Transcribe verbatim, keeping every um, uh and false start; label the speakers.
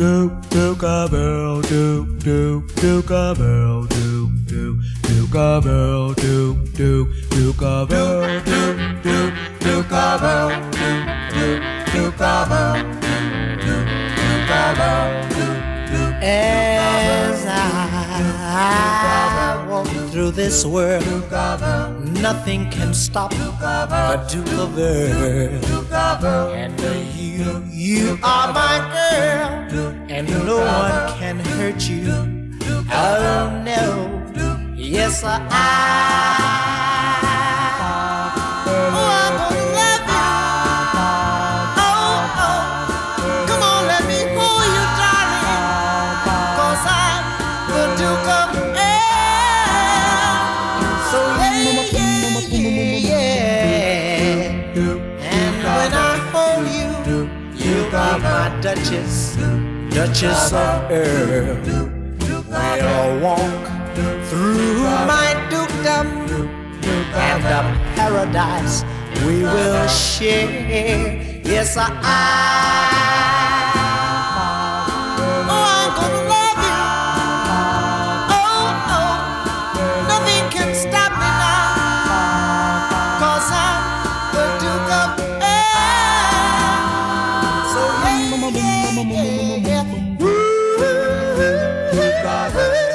Speaker 1: do do bell do do do bell do do do bell do do do bell do do do bell do do do bell do do bell do do.
Speaker 2: As I walk through this world, nothing can stop the Duke of Earl. And you, you are my girl, and no one can hurt you. Oh no, yes I. Oh, I'm gonna love you. Oh, oh, come on, let me hold you, darling, 'cause I'm the Duke of Earl. So yeah, yeah, yeah. And when I hold you, you are my Duchess, Duchess of Earl. We'll walk through my dukedom, and a paradise we will share. Yes, I. Oh, I'm gonna love you. Oh, oh, nothing can stop me now, 'cause I'm the Duke of Earl. So yeah, yeah, yeah, yeah. Ooh,